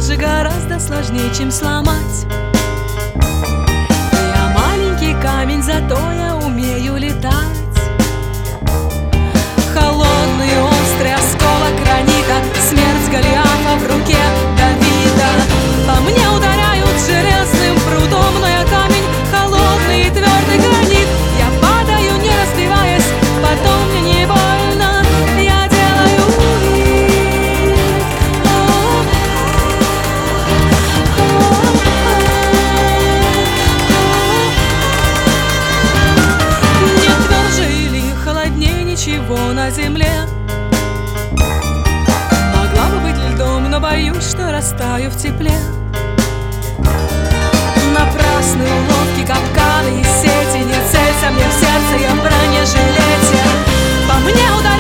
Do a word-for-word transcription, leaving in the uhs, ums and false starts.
же гораздо сложнее, чем сломать. Я маленький камень, зато я умею летать. Холодный острый осколок гранита, смерть Голиафа в руке Давида. По мне ударяют железным прутом, но я камень, холодный и твердый гранит. Я падаю, не разбиваясь, потом мне не больно, я делаю вид. Нет тверже или холоднее ничего на земле. Могла бы быть льдом, но боюсь, что растаю в тепле. Напрасные уловки, капканы и сети, не целься мне в сердце, я в бронежилете. По мне ударяют